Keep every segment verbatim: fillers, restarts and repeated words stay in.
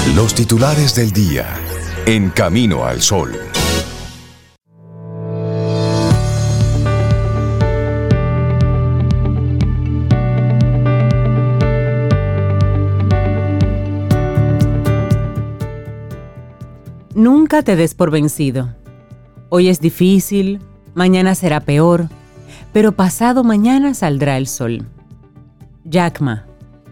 Los titulares del día en Camino al Sol. Nunca te des por vencido. Hoy es difícil, mañana será peor, pero pasado mañana saldrá el sol. Jack Ma.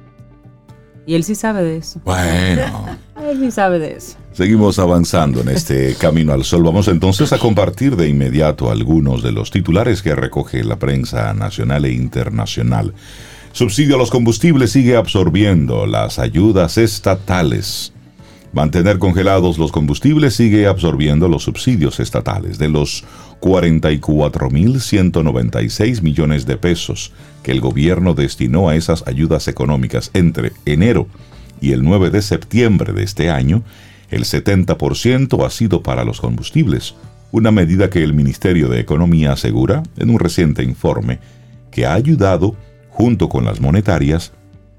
Y él sí sabe de eso. Bueno. Él sí sabe de eso. Seguimos avanzando en este Camino al Sol. Vamos entonces a compartir de inmediato algunos de los titulares que recoge la prensa nacional e internacional. Subsidio a los combustibles sigue absorbiendo las ayudas estatales. Mantener congelados los combustibles sigue absorbiendo los subsidios estatales. De los cuarenta y cuatro mil ciento noventa y seis millones de pesos que el gobierno destinó a esas ayudas económicas entre enero y el nueve de septiembre de este año, el setenta por ciento ha sido para los combustibles, una medida que el Ministerio de Economía asegura en un reciente informe que ha ayudado, junto con las monetarias,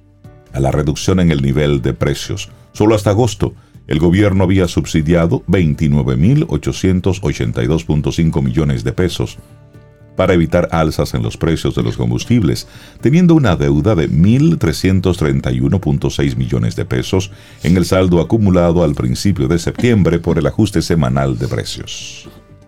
a la reducción en el nivel de precios. Solo hasta agosto, el gobierno había subsidiado veintinueve mil ochocientos ochenta y dos punto cinco millones de pesos para evitar alzas en los precios de los combustibles, teniendo una deuda de mil trescientos treinta y uno punto seis millones de pesos en el saldo acumulado al principio de septiembre por el ajuste semanal de precios.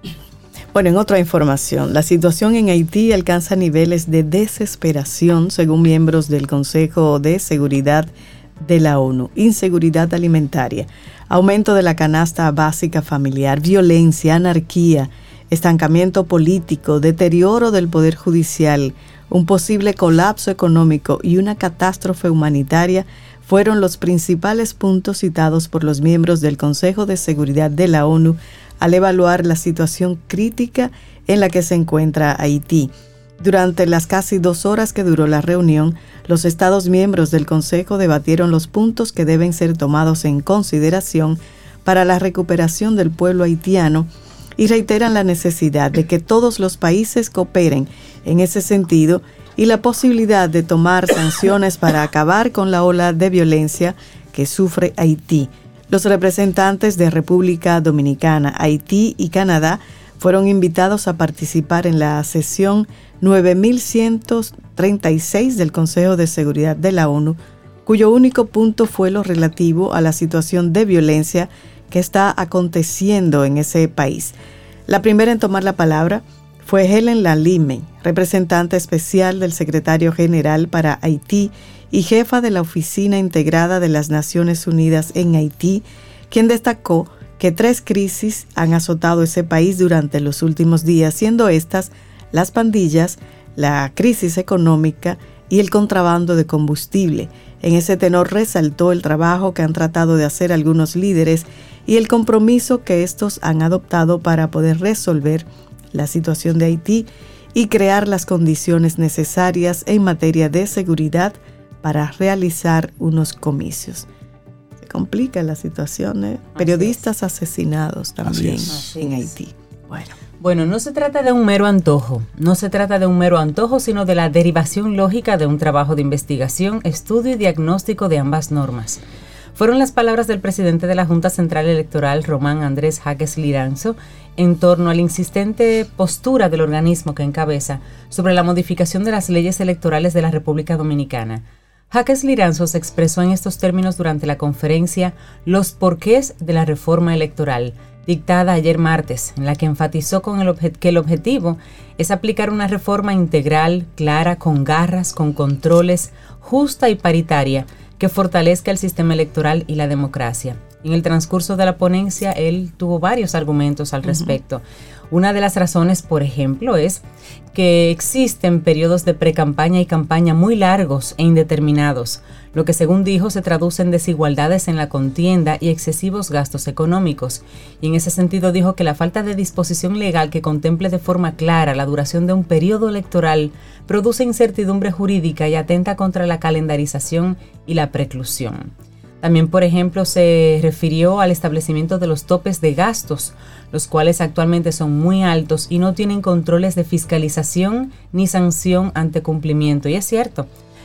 Bueno, en otra información, la situación en Haití alcanza niveles de desesperación según miembros del Consejo de Seguridad de la ONU. Inseguridad alimentaria, aumento de la canasta básica familiar, violencia, anarquía, estancamiento político, deterioro del poder judicial, un posible colapso económico y una catástrofe humanitaria fueron los principales puntos citados por los miembros del Consejo de Seguridad de la ONU al evaluar la situación crítica en la que se encuentra Haití. Durante las casi dos horas que duró la reunión, los Estados miembros del Consejo debatieron los puntos que deben ser tomados en consideración para la recuperación del pueblo haitiano y reiteran la necesidad de que todos los países cooperen en ese sentido y la posibilidad de tomar sanciones para acabar con la ola de violencia que sufre Haití. Los representantes de República Dominicana, Haití y Canadá fueron invitados a participar en la sesión nueve mil ciento treinta y seis del Consejo de Seguridad de la ONU, cuyo único punto fue lo relativo a la situación de violencia que está aconteciendo en ese país. La primera en tomar la palabra fue Helen Lalime, representante especial del secretario general para Haití y jefa de la Oficina Integrada de las Naciones Unidas en Haití, quien destacó que tres crisis han azotado ese país durante los últimos días, siendo estas las pandillas, la crisis económica y el contrabando de combustible. En ese tenor resaltó el trabajo que han tratado de hacer algunos líderes y el compromiso que estos han adoptado para poder resolver la situación de Haití y crear las condiciones necesarias en materia de seguridad para realizar unos comicios. Se complica la situación, ¿eh? Periodistas asesinados también en Haití. Bueno. Bueno, no se trata de un mero antojo, no se trata de un mero antojo, sino de la derivación lógica de un trabajo de investigación, estudio y diagnóstico de ambas normas. Fueron las palabras del presidente de la Junta Central Electoral, Román Andrés Jaques Liranzo, en torno a la insistente postura del organismo que encabeza sobre la modificación de las leyes electorales de la República Dominicana. Jaques Liranzo se expresó en estos términos durante la conferencia Los porqués de la reforma electoral, dictada ayer martes, en la que enfatizó con el obje- que el objetivo es aplicar una reforma integral, clara, con garras, con controles, justa y paritaria, que fortalezca el sistema electoral y la democracia. En el transcurso de la ponencia, él tuvo varios argumentos al respecto. Uh-huh. Una de las razones, por ejemplo, es que existen periodos de precampaña y campaña muy largos e indeterminados, lo que según dijo se traduce en desigualdades en la contienda y excesivos gastos económicos. Y en ese sentido dijo que la falta de disposición legal que contemple de forma clara la duración de un periodo electoral produce incertidumbre jurídica y atenta contra la calendarización y la preclusión. También, por ejemplo, se refirió al establecimiento de los topes de gastos, los cuales actualmente son muy altos y no tienen controles de fiscalización ni sanción ante cumplimiento. Y es cierto,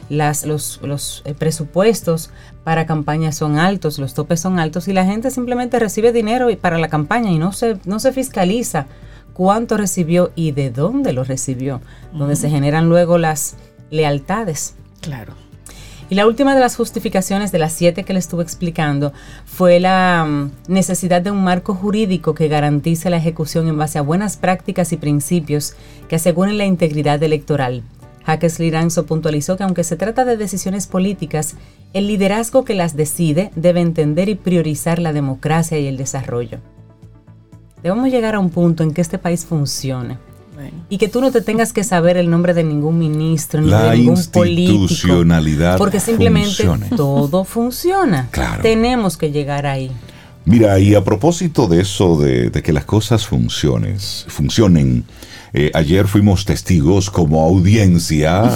las, los, los presupuestos para campañas son altos, los topes son altos y la gente simplemente recibe dinero para la campaña y no se, no se fiscaliza cuánto recibió y de dónde lo recibió, uh-huh. donde se generan luego las lealtades. Claro. Y la última de las justificaciones de las siete que le estuve explicando fue la um, necesidad de un marco jurídico que garantice la ejecución en base a buenas prácticas y principios que aseguren la integridad electoral. Jaques Liranzo puntualizó que aunque se trata de decisiones políticas, el liderazgo que las decide debe entender y priorizar la democracia y el desarrollo. Debemos llegar a un punto en que este país funcione. Bueno. Y que tú no te tengas que saber el nombre de ningún ministro, ni la de ningún político. Institucionalidad porque simplemente funcione. Todo funciona. Claro. Tenemos que llegar ahí. Mira, y a propósito de eso, de, de que las cosas funciones, funcionen, eh, ayer fuimos testigos como audiencia,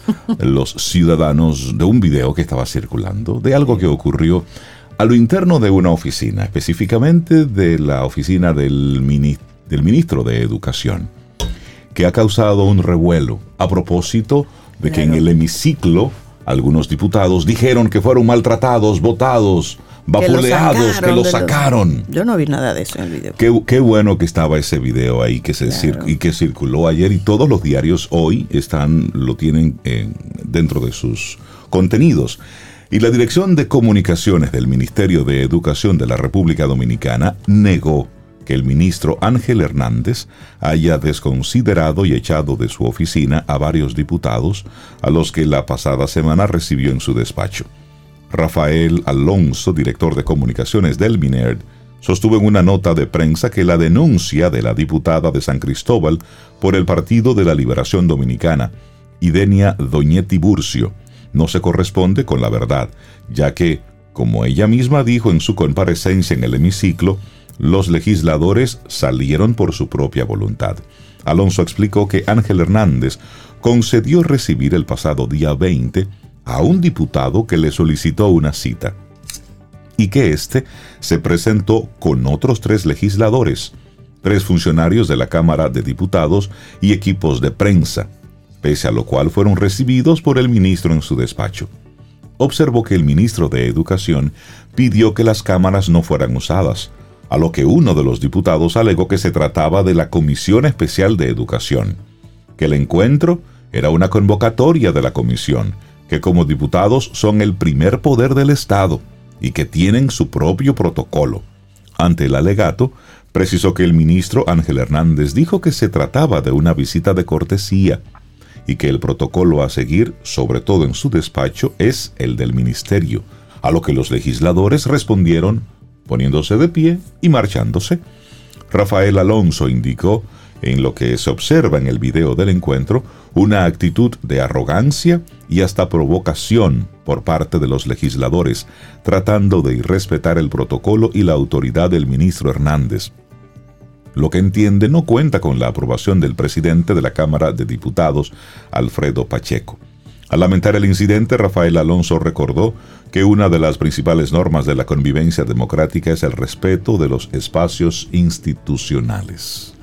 los ciudadanos, de un video que estaba circulando, de algo que ocurrió a lo interno de una oficina, específicamente de la oficina del, mini, del ministro de Educación, que ha causado un revuelo a propósito de que en el hemiciclo algunos diputados dijeron que fueron maltratados, votados, vapuleados, que lo sacaron. Los... Yo no vi nada de eso en el video. Qué, qué bueno que estaba ese video ahí que se claro. cir- y que circuló ayer, y todos los diarios hoy están lo tienen eh, dentro de sus contenidos. Y la Dirección de Comunicaciones del Ministerio de Educación de la República Dominicana negó que el ministro Ángel Hernández haya desconsiderado y echado de su oficina a varios diputados a los que la pasada semana recibió en su despacho. Rafael Alonso, director de comunicaciones del MINERD, sostuvo en una nota de prensa que la denuncia de la diputada de San Cristóbal por el Partido de la Liberación Dominicana, Idenia Doñetti Burcio, no se corresponde con la verdad, ya que, como ella misma dijo en su comparecencia en el hemiciclo, los legisladores salieron por su propia voluntad. Alonso explicó que Ángel Hernández concedió recibir el pasado día veinte a un diputado que le solicitó una cita y que éste se presentó con otros tres legisladores, tres funcionarios de la Cámara de Diputados y equipos de prensa, pese a lo cual fueron recibidos por el ministro en su despacho. Observó que el ministro de Educación pidió que las cámaras no fueran usadas, a lo que uno de los diputados alegó que se trataba de la Comisión Especial de Educación, que el encuentro era una convocatoria de la comisión, que como diputados son el primer poder del Estado y que tienen su propio protocolo. Ante el alegato, precisó que el ministro Ángel Hernández dijo que se trataba de una visita de cortesía y que el protocolo a seguir, sobre todo en su despacho, es el del ministerio, a lo que los legisladores respondieron poniéndose de pie y marchándose. Rafael Alonso indicó, en lo que se observa en el video del encuentro, una actitud de arrogancia y hasta provocación por parte de los legisladores, tratando de irrespetar el protocolo y la autoridad del ministro Hernández. Lo que entiende no cuenta con la aprobación del presidente de la Cámara de Diputados, Alfredo Pacheco. Al lamentar el incidente, Rafael Alonso recordó que una de las principales normas de la convivencia democrática es el respeto de los espacios institucionales.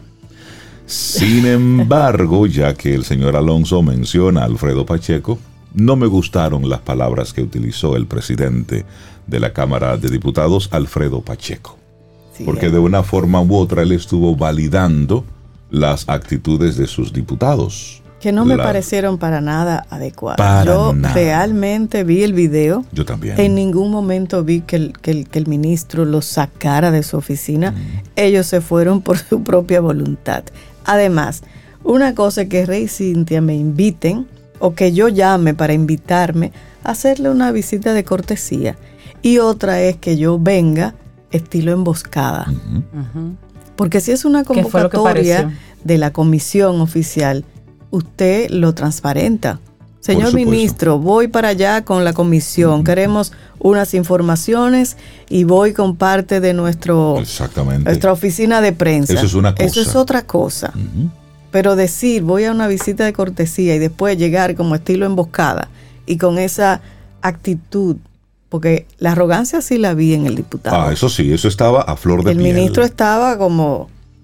Sin embargo, ya que el señor Alonso menciona a Alfredo Pacheco, no me gustaron las palabras que utilizó el presidente de la Cámara de Diputados, Alfredo Pacheco. Sí, porque de una forma u otra él estuvo validando las actitudes de sus diputados. Que no me la, parecieron para nada adecuadas. Para Yo nada. realmente vi el video. Yo también. En ningún momento vi que el, que el, que el ministro los sacara de su oficina. Mm. Ellos se fueron por su propia voluntad. Además, una cosa es que Rey y Cintia me inviten o que yo llame para invitarme a hacerle una visita de cortesía. Y otra es que yo venga estilo emboscada. Uh-huh. Uh-huh. Porque si es una convocatoria de la comisión oficial, usted lo transparenta. Señor ministro, voy para allá con la comisión. Uh-huh. Queremos unas informaciones y voy con parte de nuestro Exactamente. nuestra oficina de prensa. Eso es una cosa. Eso es otra cosa. Uh-huh. Pero decir, voy a una visita de cortesía y después llegar como estilo emboscada y con esa actitud, porque la arrogancia sí la vi en el diputado. Ah, eso sí, eso estaba a flor de el piel. El ministro estaba como...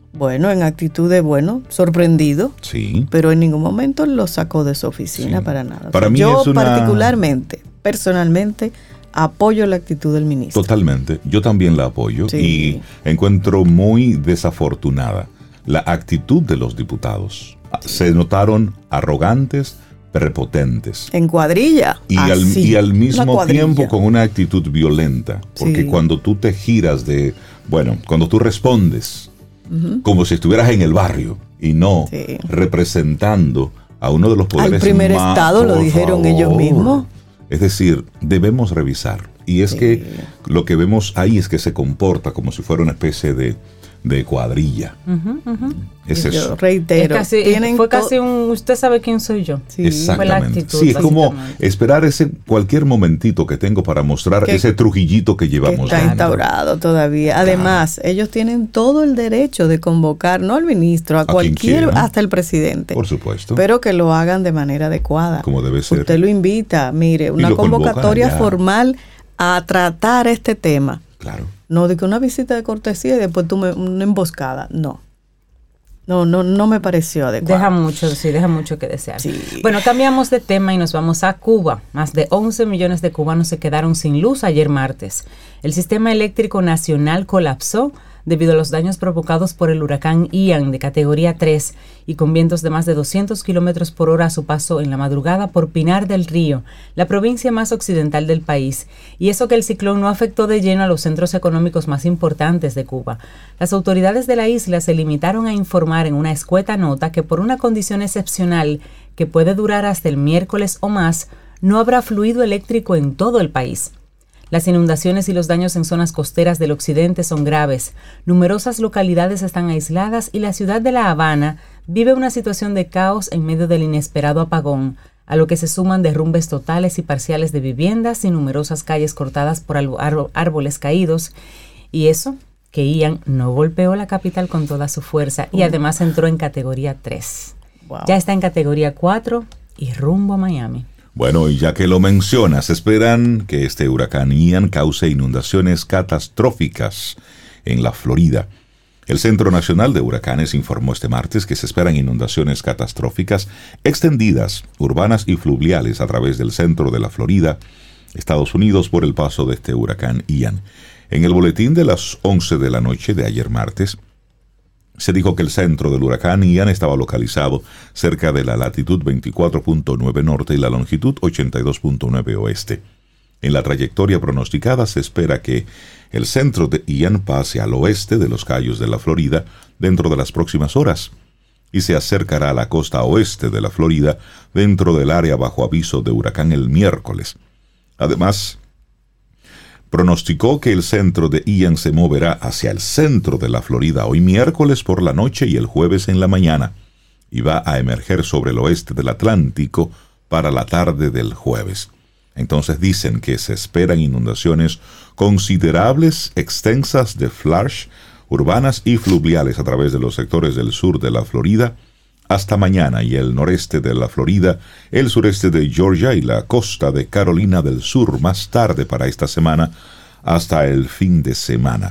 Bueno, en actitud de, bueno, sorprendido. Sí. Pero en ningún momento lo sacó de su oficina, sí, para nada. Para o sea, mí yo es una... particularmente, personalmente, apoyo la actitud del ministro. Totalmente. Yo también la apoyo. Sí. Y encuentro muy desafortunada la actitud de los diputados. Sí. Se notaron arrogantes, prepotentes. En cuadrilla. Y, al, y al mismo tiempo con una actitud violenta. Porque sí. cuando tú te giras de... Bueno, cuando tú respondes... Uh-huh. Como si estuvieras en el barrio y no sí. representando a uno de los poderes al primer más, estado, lo dijeron favor. ellos mismos. Es decir, debemos revisar. Y es sí. que lo que vemos ahí es que se comporta como si fuera una especie de, de cuadrilla. Uh-huh, uh-huh. Es yo eso. reitero. Es casi, fue casi un, usted sabe quién soy yo. Sí. Exactamente. Actitud, sí, es como esperar ese cualquier momentito que tengo para mostrar que, ese trujillito que llevamos. Que está instaurado todavía. Además, claro. ellos tienen todo el derecho de convocar, no al ministro, a, a cualquier, hasta el presidente. Por supuesto. Pero que lo hagan de manera adecuada. Como debe ser. Usted lo invita, mire, una convocatoria formal a tratar este tema. Claro. No de que una visita de cortesía y después tú me, una emboscada. No. No, no, no me pareció adecuado. Deja mucho, sí, deja mucho que desear. Sí. Bueno, cambiamos de tema y nos vamos a Cuba. Más de once millones de cubanos se quedaron sin luz ayer martes. El sistema eléctrico nacional colapsó debido a los daños provocados por el huracán Ian de categoría tres y con vientos de más de doscientos kilómetros por hora a su paso en la madrugada por Pinar del Río, la provincia más occidental del país. Y eso que el ciclón no afectó de lleno a los centros económicos más importantes de Cuba. Las autoridades de la isla se limitaron a informar en una escueta nota que por una condición excepcional que puede durar hasta el miércoles o más, no habrá fluido eléctrico en todo el país. Las inundaciones y los daños en zonas costeras del occidente son graves. Numerosas localidades están aisladas y la ciudad de La Habana vive una situación de caos en medio del inesperado apagón, a lo que se suman derrumbes totales y parciales de viviendas y numerosas calles cortadas por árboles caídos. Y eso, que Ian no golpeó la capital con toda su fuerza y además entró en categoría tres. Wow. Ya está en categoría cuatro y rumbo a Miami. Bueno, y ya que lo mencionas, esperan que este huracán Ian cause inundaciones catastróficas en la Florida. El Centro Nacional de Huracanes informó este martes que se esperan inundaciones catastróficas extendidas, urbanas y fluviales a través del centro de la Florida, Estados Unidos, por el paso de este huracán Ian. En el boletín de las once de la noche de ayer martes, se dijo que el centro del huracán Ian estaba localizado cerca de la latitud veinticuatro punto nueve norte y la longitud ochenta y dos punto nueve oeste. En la trayectoria pronosticada se espera que el centro de Ian pase al oeste de los Cayos de la Florida dentro de las próximas horas y se acercará a la costa oeste de la Florida dentro del área bajo aviso de huracán el miércoles. Además, pronosticó que el centro de Ian se moverá hacia el centro de la Florida hoy miércoles por la noche y el jueves en la mañana, y va a emerger sobre el oeste del Atlántico para la tarde del jueves. Entonces dicen que se esperan inundaciones considerables, extensas de flash, urbanas y fluviales a través de los sectores del sur de la Florida hasta mañana y el noreste de la Florida, el sureste de Georgia y la costa de Carolina del Sur más tarde para esta semana hasta el fin de semana.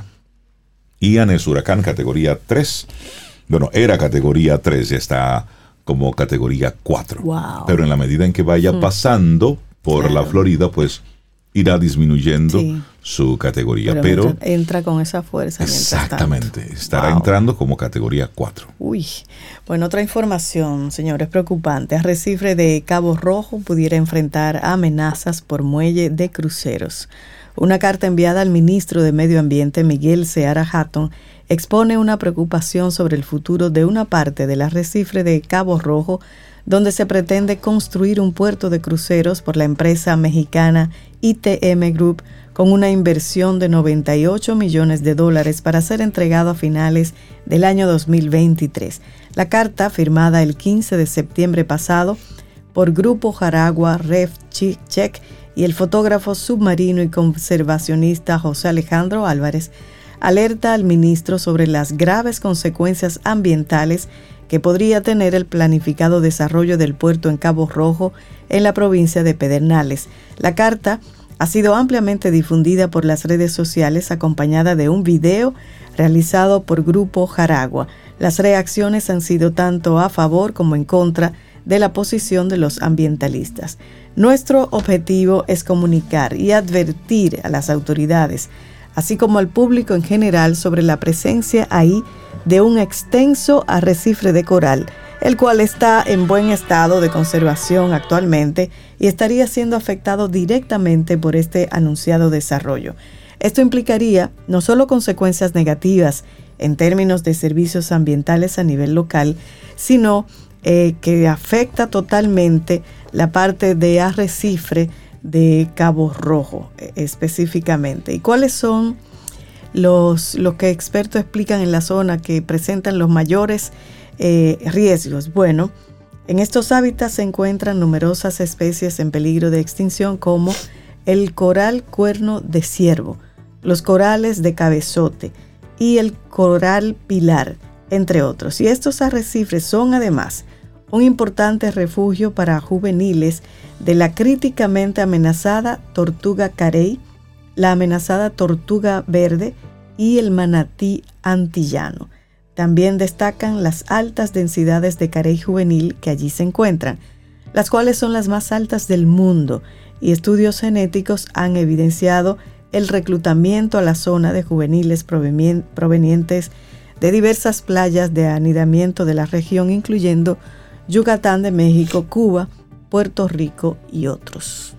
Ian es huracán categoría tres. Bueno, era categoría tres, ya está como categoría cuatro. Wow. Pero en la medida en que vaya mm. pasando por claro. la Florida, pues irá disminuyendo sí. su categoría. Pero, pero entra, entra con esa fuerza. Exactamente, tanto. estará wow. entrando como categoría cuatro. Uy, bueno, otra información, señores, preocupante. Arrecife de Cabo Rojo pudiera enfrentar amenazas por muelle de cruceros. Una carta enviada al ministro de Medio Ambiente, Miguel Seara Hatton, expone una preocupación sobre el futuro de una parte del arrecife de Cabo Rojo, donde se pretende construir un puerto de cruceros por la empresa mexicana I T M Group con una inversión de noventa y ocho millones de dólares para ser entregado a finales del año dos mil veintitrés. La carta, firmada el quince de septiembre pasado por Grupo Jaragua RefCheck y el fotógrafo submarino y conservacionista José Alejandro Álvarez, alerta al ministro sobre las graves consecuencias ambientales que podría tener el planificado desarrollo del puerto en Cabo Rojo en la provincia de Pedernales. La carta ha sido ampliamente difundida por las redes sociales acompañada de un video realizado por Grupo Jaragua. Las reacciones han sido tanto a favor como en contra de la posición de los ambientalistas. Nuestro objetivo es comunicar y advertir a las autoridades, así como al público en general, sobre la presencia ahí de un extenso arrecife de coral, el cual está en buen estado de conservación actualmente y estaría siendo afectado directamente por este anunciado desarrollo. Esto implicaría no solo consecuencias negativas en términos de servicios ambientales a nivel local, sino eh, que afecta totalmente la parte de arrecife de Cabo Rojo eh, específicamente. ¿Y cuáles son los, los que expertos explican en la zona que presentan los mayores eh, riesgos? Bueno, en estos hábitats se encuentran numerosas especies en peligro de extinción, como el coral cuerno de ciervo, los corales de cabezote y el coral pilar, entre otros. Y estos arrecifes son además un importante refugio para juveniles de la críticamente amenazada tortuga carey, la amenazada tortuga verde y el manatí antillano. También destacan las altas densidades de carey juvenil que allí se encuentran, las cuales son las más altas del mundo, y estudios genéticos han evidenciado el reclutamiento a la zona de juveniles provenientes de diversas playas de anidamiento de la región, incluyendo Yucatán de México, Cuba, Puerto Rico y otros.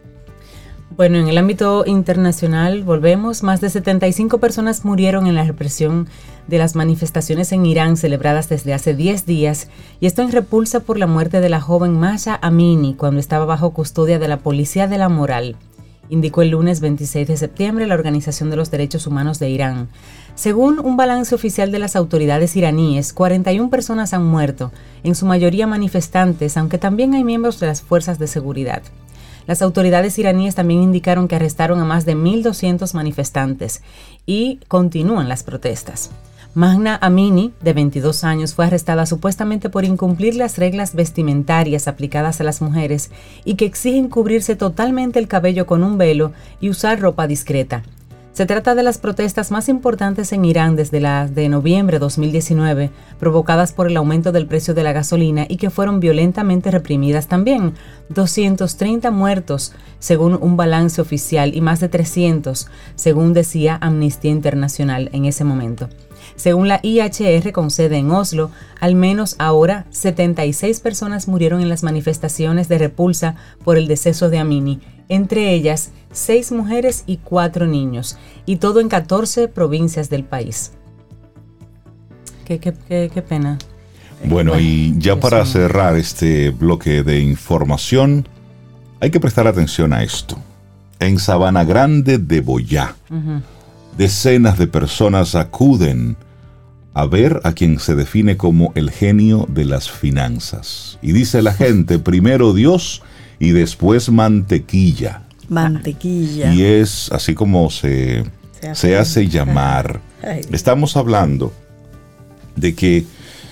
Bueno, en el ámbito internacional, volvemos, más de setenta y cinco personas murieron en la represión de las manifestaciones en Irán celebradas desde hace diez días, y esto en repulsa por la muerte de la joven Mahsa Amini cuando estaba bajo custodia de la Policía de la Moral, indicó el lunes veintiséis de septiembre la Organización de los Derechos Humanos de Irán. Según un balance oficial de las autoridades iraníes, cuarenta y una personas han muerto, en su mayoría manifestantes, aunque también hay miembros de las fuerzas de seguridad. Las autoridades iraníes también indicaron que arrestaron a más de mil doscientos manifestantes y continúan las protestas. Mahsa Amini, de veintidós años, fue arrestada supuestamente por incumplir las reglas vestimentarias aplicadas a las mujeres y que exigen cubrirse totalmente el cabello con un velo y usar ropa discreta. Se trata de las protestas más importantes en Irán desde las de noviembre de dos mil diecinueve, provocadas por el aumento del precio de la gasolina y que fueron violentamente reprimidas también. doscientos treinta muertos, según un balance oficial, y más de trescientos, según decía Amnistía Internacional en ese momento. Según la I H R, con sede en Oslo, al menos ahora setenta y seis personas murieron en las manifestaciones de repulsa por el deceso de Amini, entre ellas seis mujeres y cuatro niños, y todo en catorce provincias del país. Qué, qué, qué, qué pena. Bueno, y ya para cerrar este bloque de información, hay que prestar atención a esto. En Sabana Grande de Boyá, uh-huh. decenas de personas acuden a ver a quien se define como el genio de las finanzas. Y dice la gente, primero Dios y después mantequilla. Mantequilla. Y es así como se, se, hace. se hace llamar. Ay. Estamos hablando de que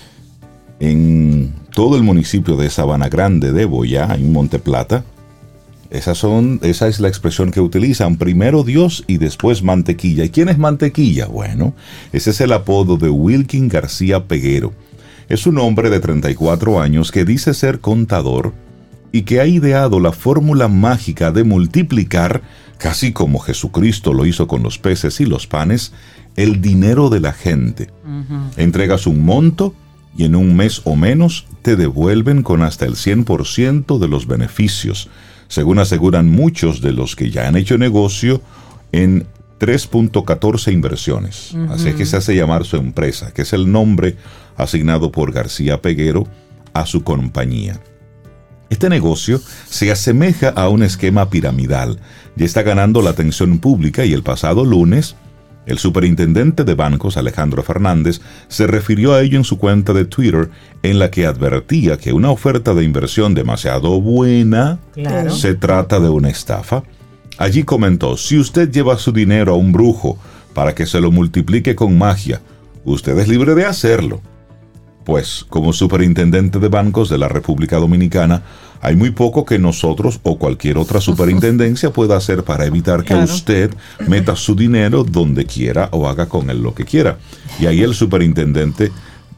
en todo el municipio de Sabana Grande de Boyá, en Monte Plata, Esas son, esa es la expresión que utilizan, primero Dios y después mantequilla. ¿Y quién es mantequilla? Bueno, ese es el apodo de Wilkin García Peguero. Es un hombre de treinta y cuatro años que dice ser contador y que ha ideado la fórmula mágica de multiplicar, casi como Jesucristo lo hizo con los peces y los panes, el dinero de la gente. Uh-huh. Entregas un monto y en un mes o menos te devuelven con hasta el cien por ciento de los beneficios, según aseguran muchos de los que ya han hecho negocio en tres punto catorce inversiones. Uh-huh. Así es que se hace llamar su empresa, que es el nombre asignado por García Peguero a su compañía. Este negocio se asemeja a un esquema piramidal. Ya está ganando la atención pública y el pasado lunes, el superintendente de bancos, Alejandro Fernández, se refirió a ello en su cuenta de Twitter, en la que advertía que una oferta de inversión demasiado buena, claro, se trata de una estafa. Allí comentó, si usted lleva su dinero a un brujo para que se lo multiplique con magia, usted es libre de hacerlo. Pues, como superintendente de bancos de la República Dominicana, hay muy poco que nosotros o cualquier otra superintendencia pueda hacer para evitar que claro. usted meta su dinero donde quiera o haga con él lo que quiera. Y ahí el superintendente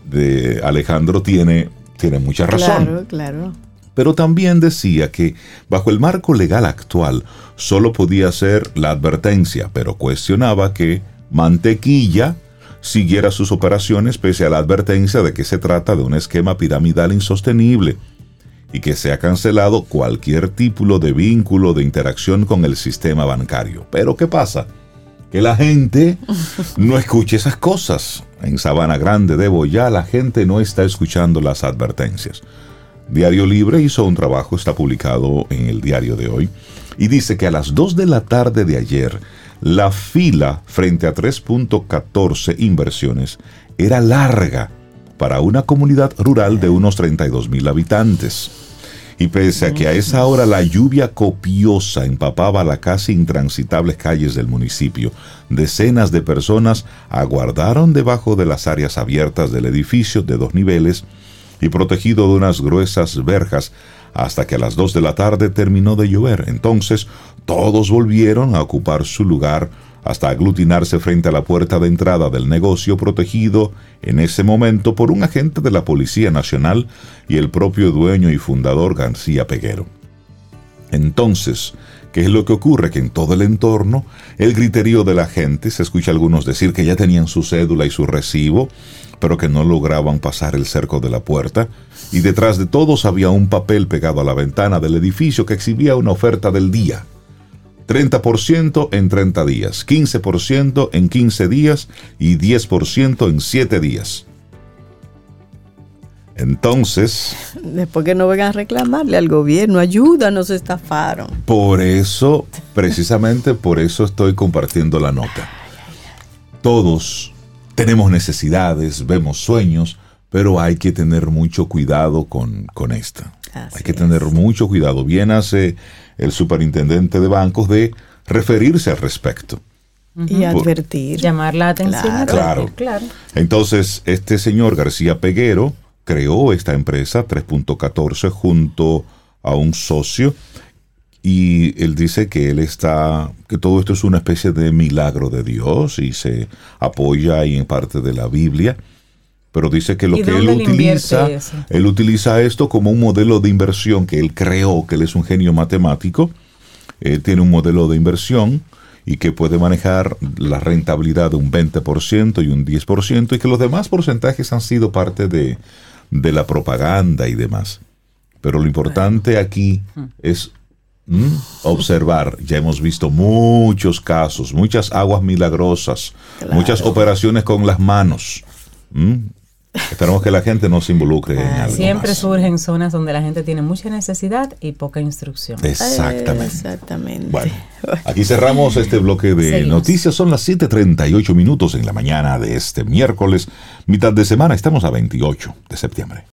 de Alejandro tiene, tiene mucha razón. Claro, claro. Pero también decía que bajo el marco legal actual solo podía ser la advertencia, pero cuestionaba que Mantequilla siguiera sus operaciones pese a la advertencia de que se trata de un esquema piramidal insostenible y que se ha cancelado cualquier tipo de vínculo de interacción con el sistema bancario. Pero ¿qué pasa? Que la gente no escuche esas cosas. En Sabana Grande de Boyá la gente no está escuchando las advertencias. Diario Libre hizo un trabajo, está publicado en el diario de hoy, y dice que a las dos de la tarde de ayer, la fila frente a tres punto catorce inversiones era larga para una comunidad rural de unos treinta y dos mil habitantes. Y pese a que a esa hora la lluvia copiosa empapaba las casi intransitables calles del municipio, decenas de personas aguardaron debajo de las áreas abiertas del edificio de dos niveles y protegido de unas gruesas verjas hasta que a las dos de la tarde terminó de llover. Entonces todos volvieron a ocupar su lugar hasta aglutinarse frente a la puerta de entrada del negocio protegido en ese momento por un agente de la Policía Nacional y el propio dueño y fundador García Peguero. Entonces, ¿qué es lo que ocurre? Que en todo el entorno, el griterío de la gente, se escucha a algunos decir que ya tenían su cédula y su recibo, pero que no lograban pasar el cerco de la puerta, y detrás de todos había un papel pegado a la ventana del edificio que exhibía una oferta del día. treinta por ciento en treinta días, quince por ciento en quince días y diez por ciento en siete días. Entonces, después que no vengan a reclamarle al gobierno, ayuda, nos estafaron. Por eso, precisamente por eso estoy compartiendo la nota. Todos tenemos necesidades, vemos sueños, pero hay que tener mucho cuidado con, con esta. Así hay que tener es. mucho cuidado. Bien hace el superintendente de bancos de referirse al respecto. Uh-huh. Y advertir. Llamar la atención. Claro. Claro. claro. Entonces, este señor García Peguero creó esta empresa tres punto catorce junto a un socio y él dice que él está, que todo esto es una especie de milagro de Dios y se apoya ahí en parte de la Biblia, pero dice que lo que él utiliza, él utiliza esto como un modelo de inversión que él creó, que él es un genio matemático, eh, tiene un modelo de inversión y que puede manejar la rentabilidad de un veinte por ciento y un diez por ciento y que los demás porcentajes han sido parte de, de la propaganda y demás. Pero lo importante aquí es ¿Mm? observar. Ya hemos visto muchos casos, muchas aguas milagrosas, claro. muchas operaciones con las manos. ¿Mm? Esperamos que la gente no se involucre ah, en algo Siempre más. surgen zonas donde la gente tiene mucha necesidad y poca instrucción. Exactamente. Exactamente. Bueno, aquí cerramos este bloque de Seguimos. noticias. Son las siete treinta y ocho minutos en la mañana de este miércoles, mitad de semana. Estamos a veintiocho de septiembre.